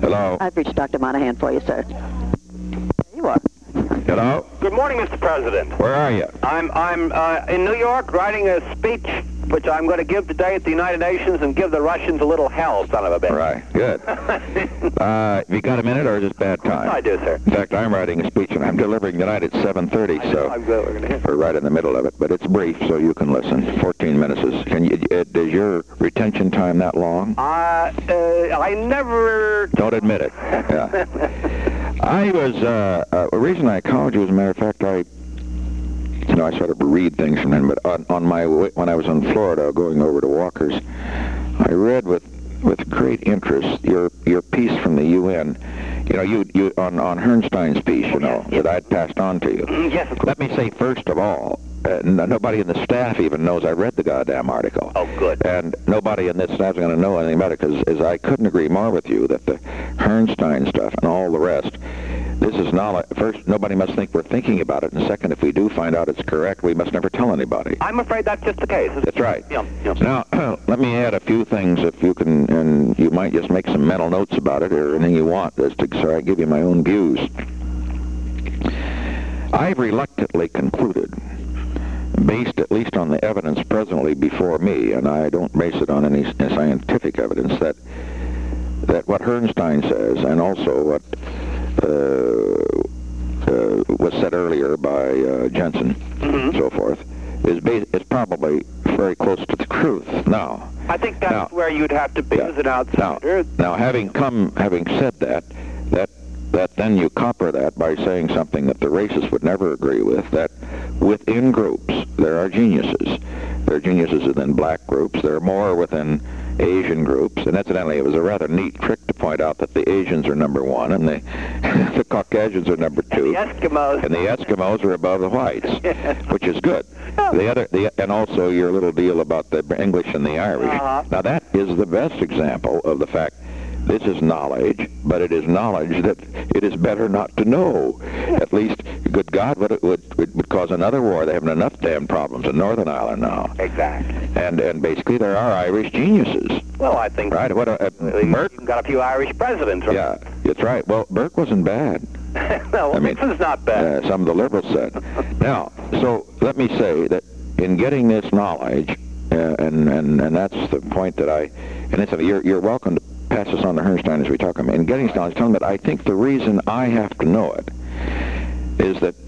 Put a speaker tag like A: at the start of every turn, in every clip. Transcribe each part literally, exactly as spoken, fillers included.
A: Hello?
B: I've reached Doctor Monahan for you, sir. There you are.
A: Hello?
C: Good morning, Mister President.
A: Where are you?
C: I'm I'm uh, in New York writing a speech which I'm going to give today at the United Nations and give the Russians a little hell, son of a bitch.
A: Right, good. uh, have you got a minute, or is it bad time?
C: I do, sir.
A: In fact, I'm writing a speech, and I'm delivering tonight at seven thirty, so
C: I'm good. We're going to hear.
A: we're right in the middle of it. But it's brief, so you can listen. fourteen minutes is... Can you, is your retention time that long?
C: Uh, uh, I never...
A: Don't admit it. Yeah. I was... Uh, uh, the reason I called you, as a matter of fact, I... You know, I sort of read things from them, but on, on my way, when I was in Florida going over to Walker's, I read with with great interest your your piece from the U N. You know, you you on on Herrnstein's piece, you know, that I'd passed on to you.
C: Yes, of course.
A: Let me say first of all, uh, n- nobody in the staff even knows I read the goddamn article.
C: Oh, good.
A: And nobody in this staff is going to know anything about it, because I couldn't agree more with you that the Herrnstein stuff and all the rest. This is knowledge. First, nobody must think we're thinking about it, and second, if we do find out it's correct, we must never tell anybody.
C: I'm afraid that's just the case.
A: That's right.
C: Yeah, yeah.
A: Now, let me add a few things, if you can, and you might just make some mental notes about it, or anything you want, as to, so I give you my own views. I've reluctantly concluded, based at least on the evidence presently before me, and I don't base it on any scientific evidence, that that what Herrnstein says, and also what Uh, uh, was said earlier by uh, Jensen,
C: Mm-hmm.
A: so forth, is bas- is probably very close to the truth. Now,
C: I think that's
A: now,
C: where you'd have to be
A: yeah.
C: as an outsider.
A: Now, now, having come, having said that, that that then you copper that by saying something that the racists would never agree with, that within groups there are geniuses. There are geniuses within black groups. There are more within Asian groups. And incidentally, it was a rather neat trick to point out that the Asians are number one, and the the Caucasians are number two,
C: And the Eskimos.
A: and the Eskimos are above the whites, which is good. The other, the and also your little deal about the English and the Irish.
C: Uh-huh.
A: Now that is the best example of the fact. This is knowledge, but it is knowledge that it is better not to know. At least, good God, what it would, it would cause another war. They have enough damn problems in Northern Ireland now.
C: Exactly.
A: And and basically, there are Irish geniuses,
C: Well, I think...
A: right? What a, a
C: You've
A: Burke?
C: got a few Irish presidents, right?
A: Yeah, that's right. Well, Burke wasn't bad.
C: no,
A: I mean,
C: Nixon's not bad.
A: Uh, some of the liberals said. Now, so let me say that in getting this knowledge, uh, and, and and that's the point that I, and it's a, you're you're welcome to pass this on to Herrnstein as we talk about it. In getting this knowledge, tell him that I think the reason I have to know it is that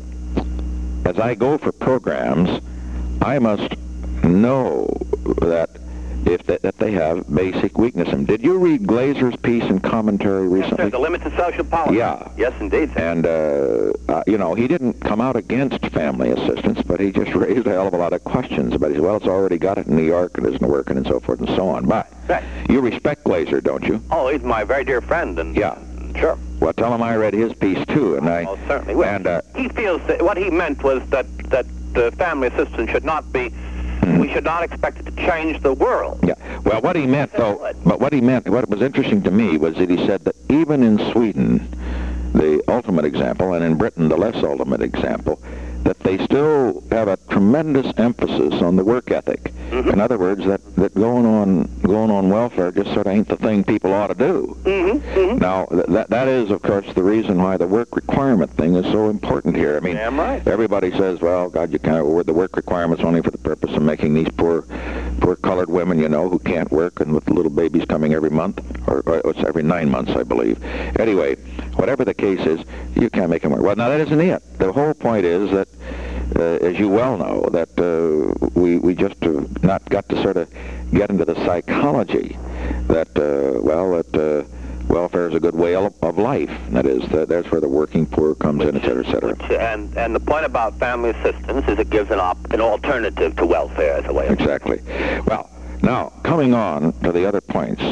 A: as I go for programs, I must know that if they, that they have basic weakness. And did you read Glazer's piece and commentary
C: Yes,
A: recently?
C: sir, the limits of social policy.
A: Yeah.
C: Yes, indeed, sir.
A: And, uh, uh, you know, he didn't come out against family assistance, but he just raised a hell of a lot of questions about it. Well, it's already got it in New York and isn't working and so forth and so on. But
C: Right.
A: you respect Glazer, don't you?
C: Oh, he's my very dear friend, and...
A: Yeah.
C: Sure.
A: Well, tell him I read his piece, too. And I,
C: Oh, certainly. Well,
A: and, uh,
C: he feels that what he meant was that, that uh, family assistance should not be... We should not expect it to change the world.
A: yeah. Well, what he meant, though, but what he meant, what was interesting to me was that he said that even in Sweden, the ultimate example, and in Britain, the less ultimate example, that they still have a tremendous emphasis on the work ethic.
C: Mm-hmm.
A: In other words, that, that going on going on welfare just sort of ain't the thing people ought to do.
C: Mm-hmm. Mm-hmm.
A: Now, th- that that is, of course, the reason why the work requirement thing is so important here. I mean,
C: Damn right.
A: everybody says, well, God, you can't, the work requirement's only for the purpose of making these poor poor colored women, you know, who can't work and with little babies coming every month, or, or it's every nine months, I believe. Anyway, whatever the case is, you can't make them work. Well, now, that isn't it. The whole point is that, uh, as you well know, that uh, we, we just have not got to sort of get into the psychology that, uh, well, that uh, welfare is a good way of, of life. That is, that, that's where the working poor comes in, et cetera, et cetera.
C: Which, and, and the point about family assistance is it gives an, op- an alternative to welfare as a way of...
A: Exactly. Well, now, coming on to the other points,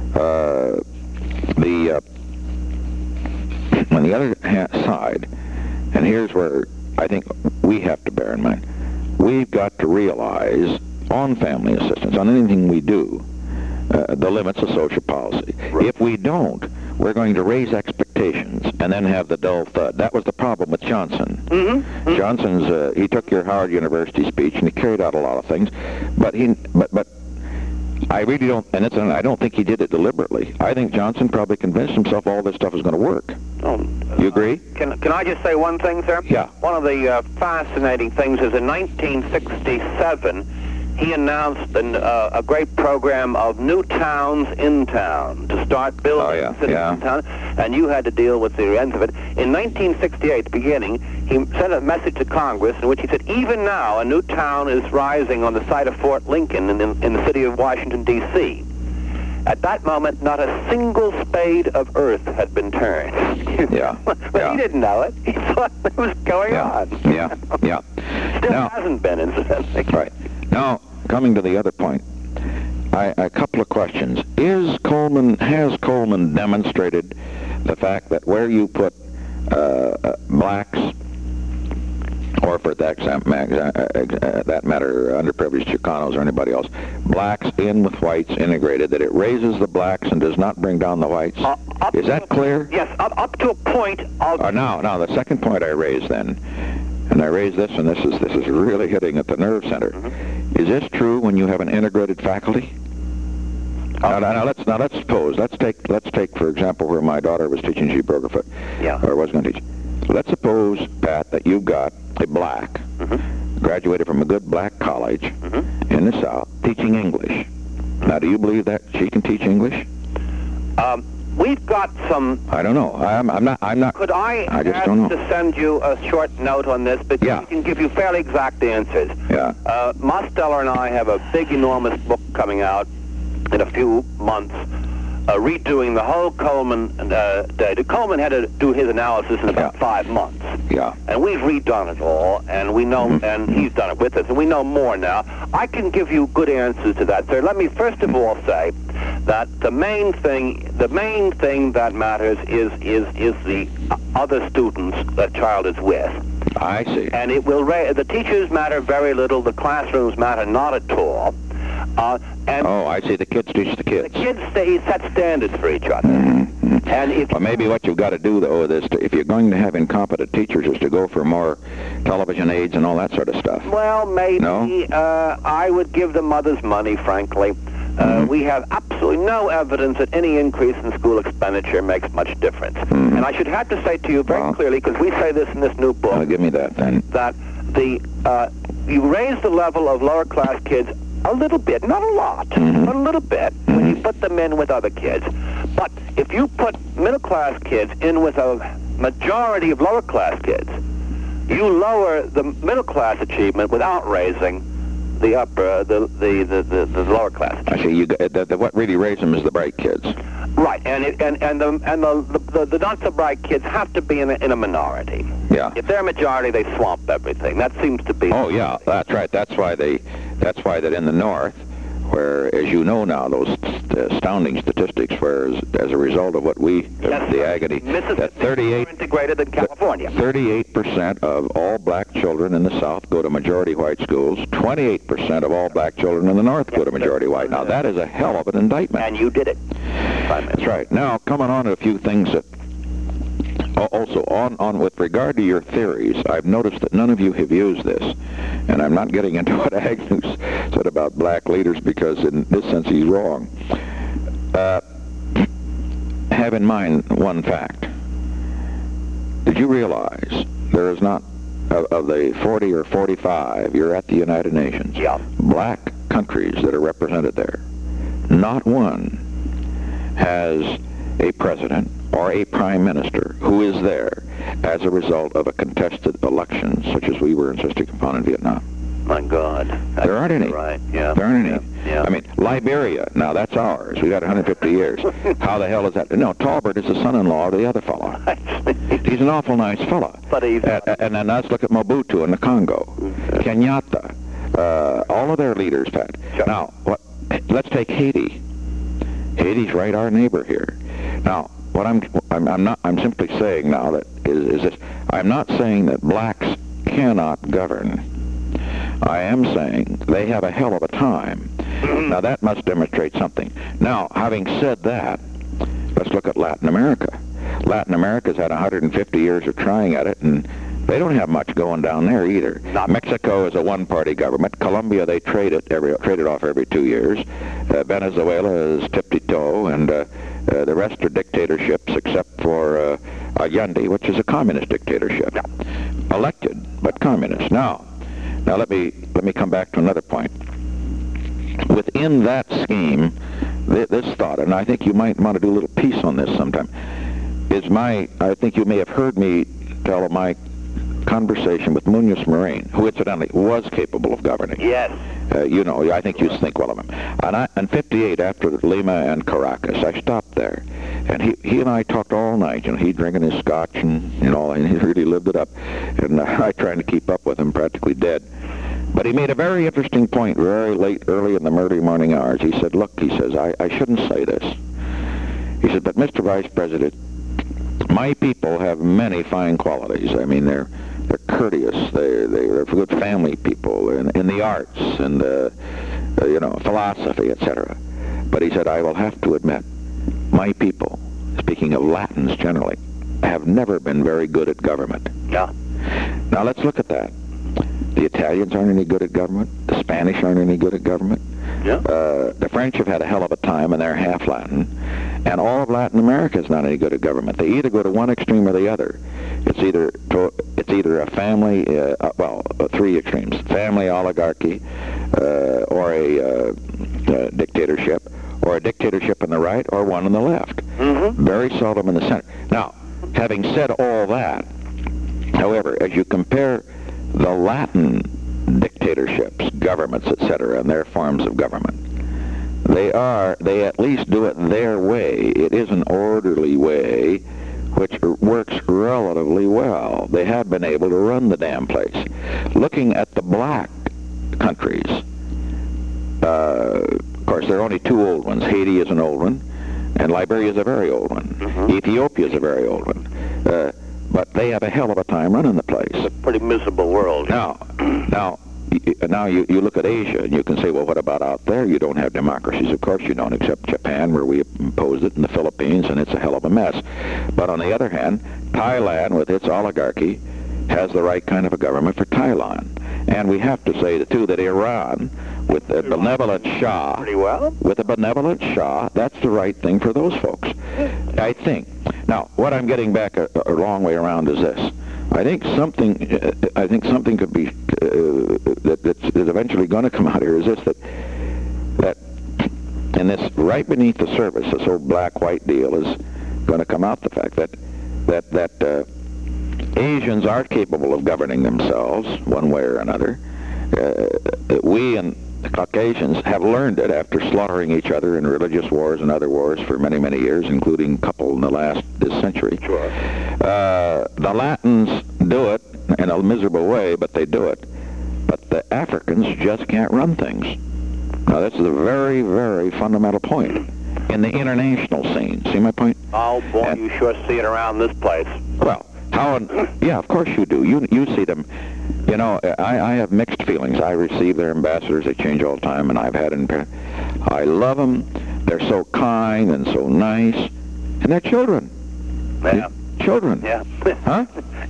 A: uh, the uh, on the other ha- side, and here's where I think we have to bear in mind, we've got to realize on family assistance, on anything we do, uh, the limits of social policy.
C: Right.
A: If we don't, we're going to raise expectations and then have the dull thud. That was the problem with Johnson.
C: Mm-hmm.
A: Johnson's, uh, he took your Howard University speech and he carried out a lot of things, but he, but, but I really don't, and it's, and I don't think he did it deliberately. I think Johnson probably convinced himself all this stuff was going to work.
C: Oh,
A: You agree?
C: Can, can I just say one thing, sir?
A: Yeah.
C: One of the uh, fascinating things is in nineteen sixty-seven, he announced an, uh, a great program of new towns in town to start building
A: Oh, yeah,
C: cities
A: yeah.
C: in town, and you had to deal with the ends of it. In nineteen sixty-eight, the beginning, he sent a message to Congress in which he said, even now, a new town is rising on the site of Fort Lincoln in, in, in the city of Washington, D C At that moment, not a single spade of earth had been turned.
A: Yeah.
C: But
A: yeah.
C: he didn't know it. He thought it was going
A: Yeah.
C: on.
A: Yeah. Yeah.
C: Still
A: Now-
C: hasn't been, incidentally.
A: Right. Now, coming to the other point, I, a couple of questions. Is Coleman, has Coleman demonstrated the fact that where you put uh, uh, blacks, or for that, exam- uh, uh, that matter, underprivileged Chicanos or anybody else, blacks in with whites integrated, that it raises the blacks and does not bring down the whites?
C: Uh, up
A: Is
C: to
A: that
C: a-
A: clear?
C: Yes, up, up to a point of...
A: Uh, now, now, the second point I raised then, and I raised this, and this is this is really hitting at the nerve center.
C: Mm-hmm.
A: Is this true when you have an integrated faculty? Now, now, now let's now let's suppose let's take let's take for example where my daughter was teaching G. Burgerfoot,
C: Yeah.
A: or was going to teach. Let's suppose, Pat, that you've got a black,
C: Mhm.
A: graduated from a good black college
C: Mhm.
A: in the South, teaching English. Now, do you believe that she can teach English?
C: Um, we've got some...
A: I don't know. I'm I'm not I'm not.
C: Could I,
A: I just
C: ask
A: don't know.
C: to send you a short note on this? Because
A: Yeah.
C: we can give you fairly exact answers.
A: Yeah.
C: Uh, Mosteller and I have a big, enormous book coming out in a few months, uh, redoing the whole Coleman uh, data. Coleman had to do his analysis in about
A: Yeah.
C: five months.
A: Yeah.
C: And we've redone it all, and we know,
A: Mhm.
C: and he's done it with us, and we know more now. I can give you good answers to that, sir. Let me first of all say that the main thing, the main thing that matters is is is the other students that child is with,
A: I see.
C: and it will. Ra- the teachers matter very little. The classrooms matter not at all. Uh, and
A: Oh, I see. The kids teach the
C: the
A: kids.
C: kids they set standards for each other.
A: Mhm.
C: And if
A: Well, maybe what you've got to do, though, is to, if you're going to have incompetent teachers, is to go for more television aids and all that sort of stuff.
C: Well, maybe.
A: No?
C: Uh, I would give the mothers money, frankly. Uh,
A: Mhm.
C: We have absolutely no evidence that any increase in school expenditure makes much difference.
A: Mhm.
C: And I should have to say to you very
A: Well.
C: clearly, because we say this in this new book,
A: Well, give me that then.
C: that the uh, you raise the level of lower class kids a little bit, not a lot,
A: Mhm.
C: but a little bit, when you put them in with other kids. But if you put middle class kids in with a majority of lower class kids, you lower the middle class achievement without raising the upper, the the the, the, the lower class.
A: I see. You got, the, the, what really raises them is the bright kids.
C: Right, and it, and and the and the the, the, the not so bright kids have to be in a, in a minority.
A: Yeah.
C: If they're a majority, they swamp everything. That seems to be.
A: Oh, yeah. That's right. That's why they. That's why that in the North, where, as you know now, those st- astounding statistics, where as, as a result of what we,
C: Yes,
A: the agony,
C: Mississippi
A: that
C: is more
A: thirty-eight.
C: integrated than California.
A: thirty-eight percent of all black children in the South go to majority white schools. twenty-eight percent of all black children in the North go to majority white. Now, that is a hell of an indictment.
C: And you did it.
A: That's right. Now, coming on to a few things that... al- Also, on, on with regard to your theories, I've noticed that none of you have used this. And I'm not getting into what Agnew said about black leaders, because in this sense he's wrong. Uh, have in mind one fact. Did you realize there is not, of, of the forty or forty-five, you're at the United Nations,
C: Yeah.
A: black countries that are represented there, not one has a president or a prime minister who is there as a result of a contested election such as we were insisting upon in Vietnam.
C: My God.
A: There aren't any.
C: Right. Yeah.
A: There aren't any.
C: Yeah. yeah.
A: I mean, Liberia, now that's ours. We got one hundred fifty years. How the hell is that? No, Talbert is the son-in-law of the other fellow. He's an awful nice fellow.
C: But he's
A: And, and then let's look at Mobutu in the Congo. Kenyatta. Uh, all of their leaders, Pat.
C: Sure.
A: Now, what? Let's take Haiti. Haiti's right our neighbor here. Now, what I'm, I'm, I'm not, I'm simply saying now that is, is this, I'm not saying that blacks cannot govern. I am saying they have a hell of a time. Now, that must demonstrate something. Now, having said that, let's look at Latin America. Latin America's had one hundred fifty years of trying at it, and They don't have much going down there either.
C: Not-
A: Mexico is a one-party government. Colombia, they trade it every trade it off every two years. Uh, Venezuela is tip-to-toe, and uh, uh, the rest are dictatorships except for uh, Allende, which is a communist dictatorship.
C: Yeah.
A: Elected, but communist. Now, now let me let me come back to another point. Within that scheme, th- this thought, and I think you might want to do a little piece on this sometime, is my, I think you may have heard me tell of my conversation with Munoz Marin, who incidentally was capable of governing.
C: Yes.
A: Uh, you know, I think you think well of him. And I, in fifty-eight, after Lima and Caracas, I stopped there. And he, he and I talked all night. You know, he drinking his scotch and, you know, and he really lived it up. And uh, I trying to keep up with him, practically dead. But he made a very interesting point very late, early in the early morning hours. He said, look, he says, I, I shouldn't say this. He said, but Mister Vice President, my people have many fine qualities. I mean, they're they're courteous. They they they're good family people in, in the arts and uh, uh, you know, philosophy, et cetera. But he said, I will have to admit, my people, speaking of Latins generally, have never been very good at government.
C: Yeah.
A: Now let's look at that. The Italians aren't any good at government. The Spanish aren't any good at government.
C: Yeah.
A: Uh, the French have had a hell of a time, and they're half Latin. And all of Latin America is not any good at government. They either go to one extreme or the other. It's either to, it's either a family, uh, uh, well, uh, three extremes: family oligarchy, uh, or a uh, uh, dictatorship, or a dictatorship on the right, or one on the left.
C: Mm-hmm.
A: Very seldom in the center. Now, having said all that, however, as you compare the Latin dictatorships, governments, et cetera, and their forms of government, they are, they at least do it their way. It is an orderly way which works relatively well. They have been able to run the damn place. Looking at the black countries, uh, of course, there are only two old ones. Haiti is an old one, and Liberia is a very old one.
C: Mm-hmm.
A: Ethiopia is a very old one. Uh, but they have a hell of a time running the place.
C: It's a pretty miserable world.
A: Now, now, y- now you, you look at Asia, and you can say, well, what about out there? You don't have democracies. Of course you don't, except Japan, where we imposed it, and the Philippines, and it's a hell of a mess. But on the other hand, Thailand, with its oligarchy, has the right kind of a government for Thailand. And we have to say, too, that Iran, with a benevolent Shah,
C: Pretty well.
A: with a benevolent Shah, that's the right thing for those folks, I think. Now, what I'm getting back a, a long way around is this. I think something, uh, I think something could be, uh, that, that's, that's eventually going to come out here is this, that, that in this, right beneath the surface, this old black-white deal is going to come out the fact that, that, that uh, Asians are capable of governing themselves one way or another. Uh, we and the Caucasians have learned it after slaughtering each other in religious wars and other wars for many, many years, including a couple in the last this century.
C: Sure.
A: Uh, the Latins do it in a miserable way, but they do it. But the Africans just can't run things. Now, this is a very, very fundamental point in the international scene. See my point?
C: Oh, boy,
A: And-
C: you sure see it around this place.
A: Well, how? Yeah, of course you do. You you see them. You know, I, I have mixed feelings. I receive their ambassadors. They change all the time, and I've had in. I love them. They're so kind and so nice, and they're children.
C: Yeah.
A: Children.
C: Yeah.
A: Huh?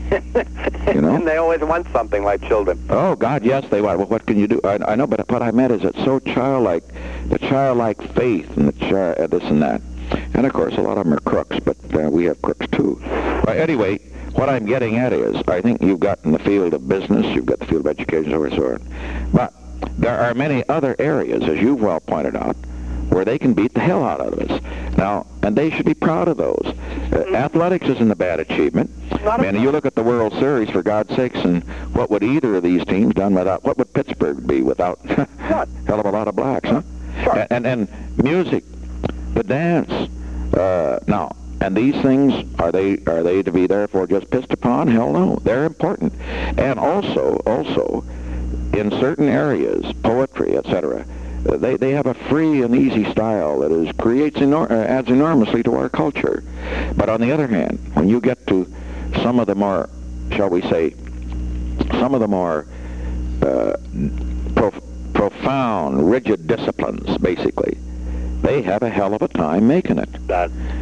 A: You know?
C: And they always want something like children.
A: Oh God, yes, they want. Well, what can you do? I, I know, but what I meant is it's so childlike, the childlike faith and the child, uh, this and that. And of course, a lot of them are crooks, but uh, we have crooks too. But anyway, what I'm getting at is, I think you've got in the field of business, you've got the field of education, so so on. But there are many other areas, as you've well pointed out, where they can beat the hell out of us. Now, and they should be proud of those. Uh, athletics isn't a bad achievement.
C: Not a-
A: Man, you look at the World Series, for God's sakes, and what would either of these teams done without, what would Pittsburgh be without
C: What?
A: hell of a lot of blacks, huh?
C: Sure.
A: And, and, and music, the dance, uh, now, and these things, are they are they to be therefore just pissed upon? Hell no. They're important. And also, also, in certain areas, poetry, et cetera, uh, they, they have a free and easy style that is creates enor- uh, adds enormously to our culture. But on the other hand, when you get to some of the more, shall we say, some of the more uh, prof- profound, rigid disciplines, basically, they have a hell of a time making it.
C: That, that is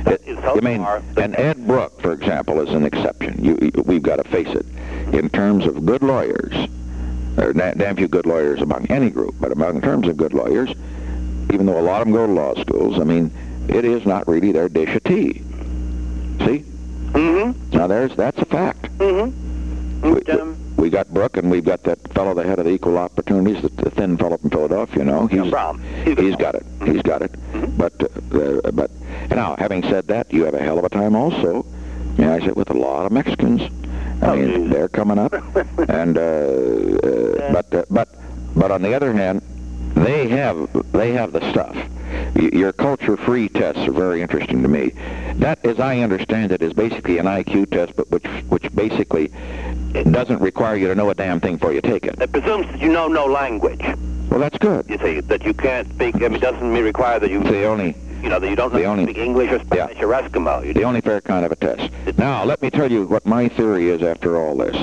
C: so
A: You mean,
C: far,
A: and Ed Brooke, for example, is an exception. You, you, we've got to face it. In terms of good lawyers, there are da- damn few good lawyers among any group, but among in terms of good lawyers, even though a lot of them go to law schools, I mean, it is not really their dish of tea. See?
C: Mm-hmm.
A: Now, there's that's a fact.
C: Mm-hmm.
A: We, we, we got Brooke, and we've got that fellow, the head of the Equal Opportunities, the, the thin fellow from Philadelphia, you know. He's,
C: Brown. He's,
A: he's got it. He's got it.
C: Mm-hmm.
A: But, uh, but now, having said that, you have a hell of a time also, may I say, with a lot of Mexicans. I
C: Oh,
A: mean,
C: geez.
A: they're coming up, and uh, uh, but uh, but but on the other hand, they have they have the stuff. Y- Your culture-free tests are very interesting to me. That, as I understand it, is basically an I Q test, but which which basically doesn't require you to know a damn thing before you take it.
C: It presumes that you know no language.
A: Well, that's good.
C: You see, that you can't speak. I mean, it doesn't mean require that you,
A: It's the only
C: you know, that you don't know
A: the
C: how to
A: only-
C: speak English or Spanish or Eskimo. You
A: the only fair kind of a test. Now, let me tell you what my theory is after all this.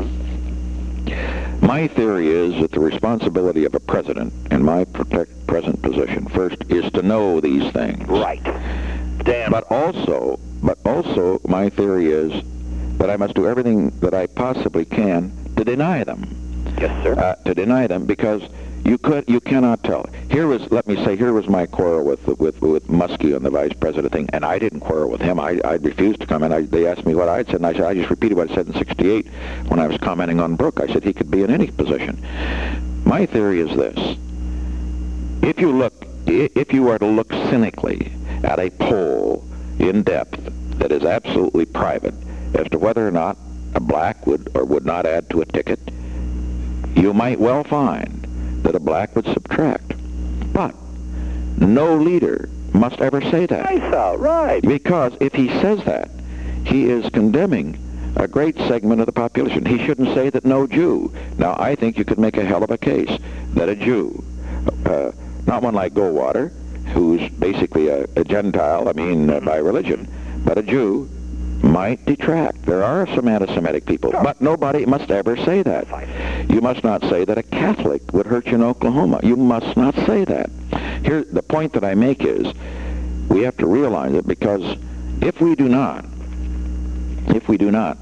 A: My theory is that the responsibility of a president, in my protect, present position, first is to know these things.
C: Right. Damn.
A: But also, but also, my theory is that I must do everything that I possibly can to deny them.
C: Yes, sir.
A: Uh, to deny them, because you could, you cannot tell. Here was, let me say, here was my quarrel with with with Muskie on the vice president thing, and I didn't quarrel with him. I I refused to comment. I, they asked me what I'd said, and I said I just repeated what I said in sixty-eight when I was commenting on Brooke. I said he could be in any position. My theory is this: if you look, i- if you were to look cynically at a poll in depth that is absolutely private as to whether or not a black would or would not add to a ticket, you might well find that a black would subtract. But no leader must ever say that.
C: Right, so, right.
A: Because if he says that, he is condemning a great segment of the population. He shouldn't say that no Jew. Now, I think you could make a hell of a case that a Jew, uh, not one like Goldwater, who's basically a, a Gentile, I mean, uh, by religion, but a Jew might detract. There are some anti-Semitic people,
C: Sure.
A: but nobody must ever say that. You must not say that a Catholic would hurt you in Oklahoma. You must not say that. Here, the point that I make is, we have to realize it, because if we do not, if we do not,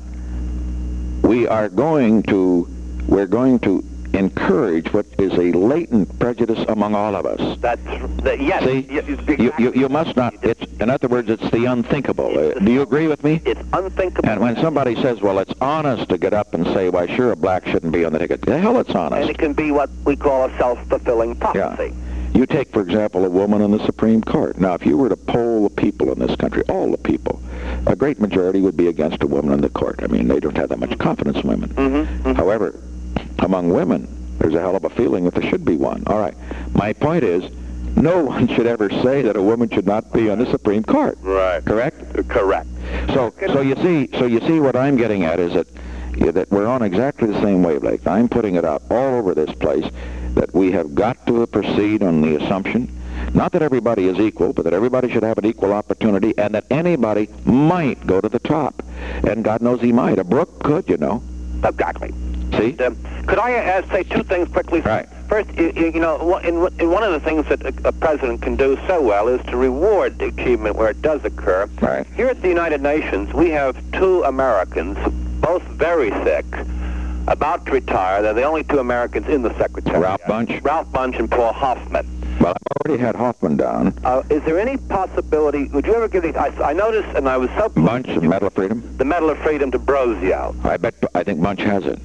A: we are going to, we're going to encourage what is a latent prejudice among all of us.
C: That's, that, yes.
A: See,
C: y- y-
A: you, you, you must not, it's, in other words, it's the unthinkable. Uh, do you agree with me?
C: It's unthinkable.
A: And when somebody says, well, it's honest to get up and say, why, sure, a black shouldn't be on the ticket. The hell, it's
C: And
A: honest.
C: it can be what we call a self-fulfilling prophecy.
A: You take, for example, a woman in the Supreme Court. Now, if you were to poll the people in this country, all the people, a great majority would be against a woman in the court. I mean, they don't have that much confidence in women.
C: Mm-hmm, mm-hmm.
A: However, among women, there's a hell of a feeling that there should be one. All right. My point is, no one should ever say that a woman should not be on the Supreme Court.
C: Right.
A: Correct?
C: Correct.
A: So, so you see, so you see what I'm getting at is that yeah, that we're on exactly the same wavelength. I'm putting it out all over this place that we have got to proceed on the assumption, not that everybody is equal, but that everybody should have an equal opportunity, and that anybody might go to the top. And God knows he might. A Brooke could, you know.
C: Exactly.
A: See?
C: Um, could I uh, say two things quickly?
A: Right.
C: First, you, you know, one- in, in one of the things that a, a president can do so well is to reward achievement where it does occur.
A: Right.
C: Here at the United Nations, we have two Americans, both very sick, about to retire. They're the only two Americans in the Secretariat.
A: Ralph Bunch?
C: Ralph Bunch and Paul Hoffman.
A: Well, I've already had Hoffman down.
C: Uh, is there any possibility, would you ever give these, I, I noticed, and I was so pleased,
A: Bunch, the Medal of Freedom.
C: the Medal of Freedom to Brozio.
A: I bet, I think Bunch has it.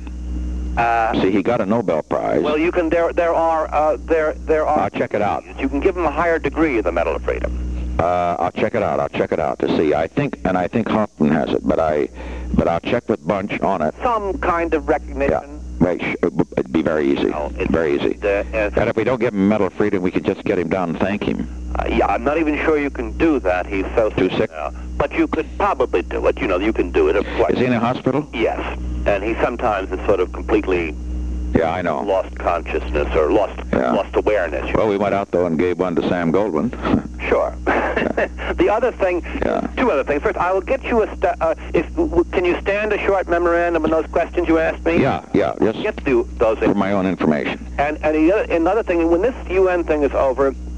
C: Uh,
A: See, he got a Nobel Prize.
C: well, you can, there, there are, uh, there, there are...
A: I'll check it out.
C: You can give him a higher degree of the Medal of Freedom.
A: Uh, I'll check it out. I'll check it out to see. I think, and I think Hoffman has it, but I, but I'll check with Bunch on it.
C: Some kind of recognition.
A: Yeah. Right, sh- it'd be very easy.
C: No, it's-
A: very easy.
C: Uh, uh,
A: And if we don't give him Medal of Freedom, we could just get him down and thank him.
C: uh, yeah, I'm not even sure you can do that. He's so
A: Too sick?
C: now. But you could probably do it. You know, you can do it. Of course.
A: Is he in a hospital?
C: Yes. And he sometimes is sort of completely
A: Yeah, I know.
C: lost consciousness or lost
A: Yeah.
C: lost awareness. you
A: Well, we went out, though, and gave one to Sam Goldwyn.
C: Sure. The other thing,
A: Yeah.
C: two other things. First, I will get you a. St- uh, if w- can you stand a short memorandum on those questions you asked me?
A: yeah, yeah, just
C: Get through those.
A: for my own information.
C: And and the other, another thing, when this U N thing is over,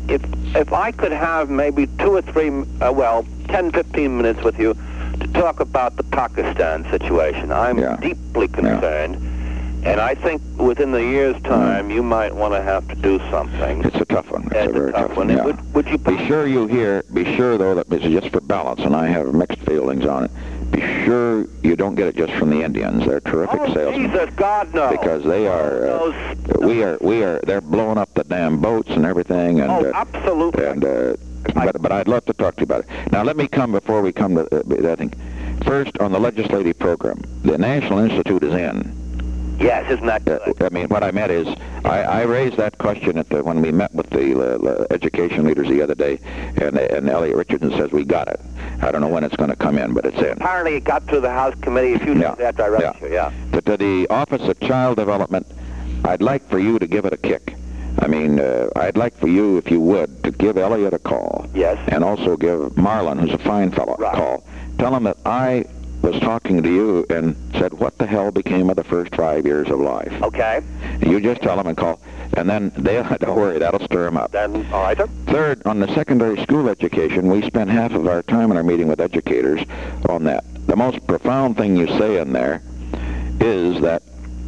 C: if if I could have maybe two or three, uh, well, ten, fifteen minutes with you to talk about the Pakistan situation. I'm
A: Yeah.
C: deeply concerned, and I think within the year's time you might want to have to do something.
A: It's a tough one. It's
C: It's
A: a very tough one.
C: And
A: Yeah.
C: Would, would you
A: Be sure you hear, be sure though that this is just for balance, and I have mixed feelings on it. Be sure you don't get it just from the Indians. They're terrific
C: Oh,
A: salesmen.
C: Jesus, God, no.
A: Because they are, uh,
C: Those-
A: we are, we are, they're blowing up the damn boats and everything, and
C: Oh,
A: uh,
C: absolutely.
A: and uh, but but I'd love to talk to you about it. Now let me come before we come to uh, that thing. First, on the legislative program, the National Institute is in.
C: Yes, isn't that
A: Uh,
C: good?
A: I mean, what I meant is, I, I raised that question at the, when we met with the uh, uh, education leaders the other day, and, and Elliot Richardson says we got it. I don't know when it's going to come in, but it's in.
C: Apparently it got through the House committee a few days
A: Yeah.
C: after I wrote
A: Yeah.
C: you, yeah.
A: To, to the Office of Child Development, I'd like for you to give it a kick. I mean, uh, I'd like for you, if you would, to give Elliot a call.
C: Yes.
A: And also give Marlon, who's a fine fellow,
C: Right.
A: a call. Tell him that I was talking to you and said, what the hell became of the first five years of life?
C: Okay.
A: You just tell them and call, and then they'll, don't worry, that'll stir them up.
C: Then, all right, sir.
A: Third, on the secondary school education, we spend half of our time in our meeting with educators on that. The most profound thing you say in there is that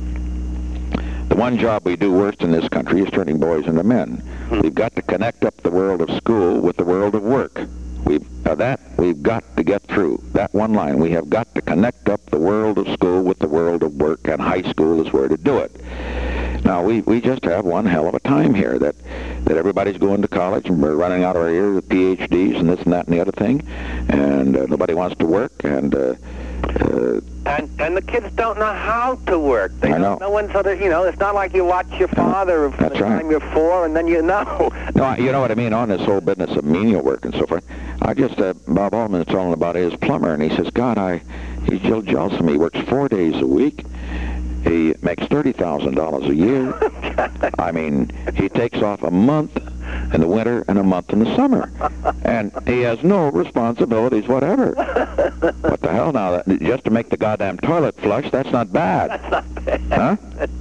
A: the one job we do worst in this country is turning boys into men. We've got to connect up the world of school with the world of work. We've, uh, that we've got to get through. That one line. We have got to connect up the world of school with the world of work, and high school is where to do it. Now, we, we just have one hell of a time here that, that everybody's going to college, and we're running out of our ears with P H Ds and this and that and the other thing, and uh, nobody wants to work, and uh, uh,
C: And and the kids don't know how to work. They
A: I
C: don't
A: know.
C: know when sort of, you know, it's not like you watch your father from
A: That's
C: the
A: right.
C: time you're four and then you know.
A: No, I- you know what I mean, on this whole business of menial work and so forth. I just, uh, Bob Allman was telling about his plumber, and he says, God, I, he's still jealous of me. He works four days a week. He makes thirty thousand dollars a year. I mean, he takes off a month in the winter and a month in the summer. And he has no responsibilities whatever. What the hell now? That, just to make the goddamn toilet flush, that's not bad.
C: That's not bad.
A: Huh?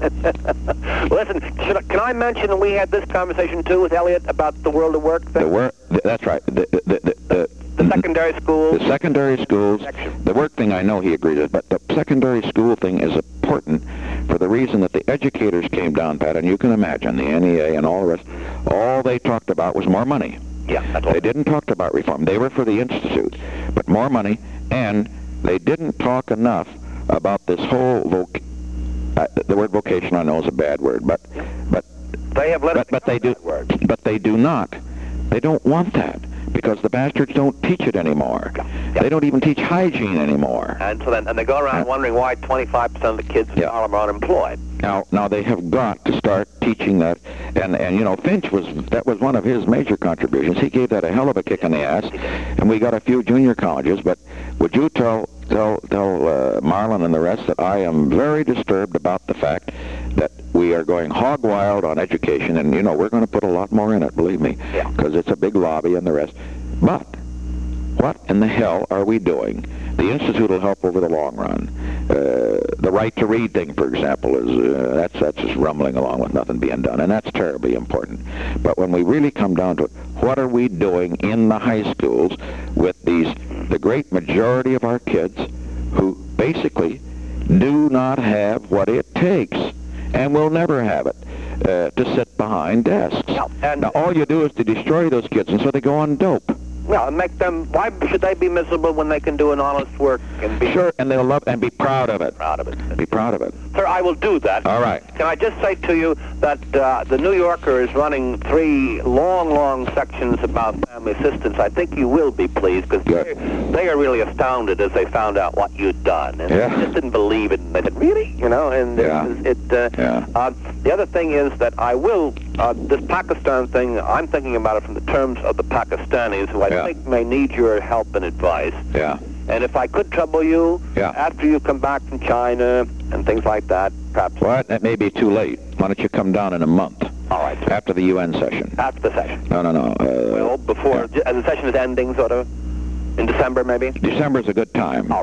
C: Listen, should I, can I mention that we had this conversation too with Elliot about the world of work thing?
A: The work, that's right. The, the, the, the,
C: the secondary schools.
A: The secondary schools,
C: Section.
A: the work thing I know he agrees with, but the secondary school thing is important for the reason that the educators came down, Pat, and you can imagine, the N E A and all the rest, all they talked about was more money.
C: Yeah, that's all.
A: They didn't talk about reform. They were for the Institute, but more money, and they didn't talk enough about this whole voc- uh, the word vocation I know is a bad word, but but
C: They have let
A: but,
C: it
A: but they do
C: become that word.
A: but they do not. They don't want that because the bastards don't teach it anymore.
C: Yeah.
A: They don't even teach hygiene anymore.
C: And so then, and they go around
A: Yeah.
C: wondering why twenty-five percent of the kids in
A: Yeah.
C: Harlem are unemployed.
A: Now, now they have got to start teaching that, and and you know Finch was that was one of his major contributions. He gave that a hell of a kick in the ass, and we got a few junior colleges. But would you tell tell tell uh, Marlon and the rest that I am very disturbed about the fact that we are going hog wild on education, and you know we're going to put a lot more in it, believe me,
C: Yeah.
A: because it's a big lobby and the rest. But what in the hell are we doing? The Institute will help over the long run. Uh, the right to read thing, for example, is uh, that's that's just rumbling along with nothing being done, and that's terribly important. But when we really come down to it, what are we doing in the high schools with these, the great majority of our kids who basically do not have what it takes and will never have it uh, to sit behind desks.
C: No, and-
A: now, all you do is to destroy those kids, and so they go on dope.
C: Well, and make them. Why should they be miserable when they can do an honest work and be
A: Sure, and they'll love and be proud of it.
C: proud of it?
A: Be proud of it.
C: Sir, I will do that.
A: All right.
C: Can I just say to you that uh, the New Yorker is running three long, long sections about family assistance. I think you will be pleased because
A: Good.
C: they are really astounded as they found out what you'd done. And
A: Yeah.
C: they just didn't believe it. And they said, really? You know, and
A: Yeah.
C: it, it uh,
A: Yeah.
C: uh, the other thing is that I will, uh, this Pakistan thing, I'm thinking about it from the terms of the Pakistanis who I
A: Yeah.
C: think may need your help and advice.
A: Yeah.
C: And if I could trouble you,
A: Yeah.
C: after you come back from China and things like that, perhaps.
A: Well, that may be too late. Why don't you come down in a month
C: All right.
A: after the U N session?
C: After the session.
A: No, no, no. Uh,
C: Well, before,
A: yeah.
C: as the session is ending, sort of, in December maybe?
A: December's a good time.
C: All right.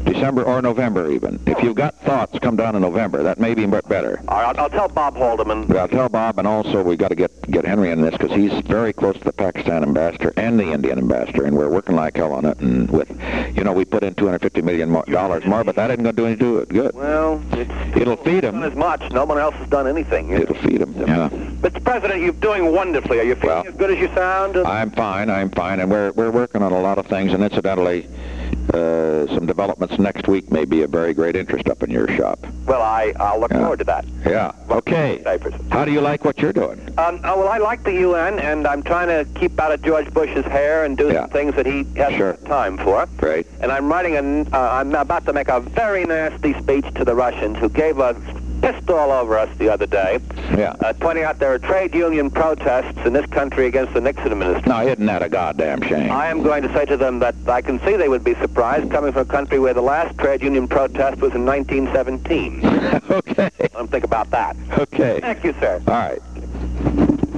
A: December or November even. If you've got thoughts, come down in November. That may be m- better.
C: All right, I'll, I'll tell Bob Haldeman.
A: But I'll tell Bob, and also we got to get get Henry in this because he's very close to the Pakistan ambassador and the Indian ambassador, and we're working like hell on it. And with, you know, we put in two hundred fifty million dollars more, but that isn't going to do any do it good.
C: Well, it's,
A: It'll feed him.
C: Not as much. No one else has done anything.
A: It'll feed him. Yeah.
C: Mister President, you're doing wonderfully. Are you feeling
A: Well,
C: as good as you sound?
A: I'm fine. I'm fine, and we're we're working on a lot of things. And incidentally, uh, some developments next week may be of very great interest up in your shop.
C: Well, I I'll look
A: Yeah.
C: forward to that.
A: Yeah. Okay.
C: Papers.
A: How do you like what you're doing?
C: Um, oh, well, I like the U N, and I'm trying to keep out of George Bush's hair and do
A: Yeah.
C: some things that he hasn't
A: Sure.
C: had time for.
A: Great.
C: And I'm writing an, uh, I'm about to make a very nasty speech to the Russians who gave a pissed all over us the other day,
A: Yeah.
C: uh, pointing out there are trade union protests in this country against the Nixon administration.
A: Now, isn't that a goddamn shame?
C: I am going to say to them that I can see they would be surprised coming from a country where the last trade union protest was in nineteen seventeen.
A: Okay.
C: Let them think about that.
A: Okay.
C: Thank you, sir.
A: All right.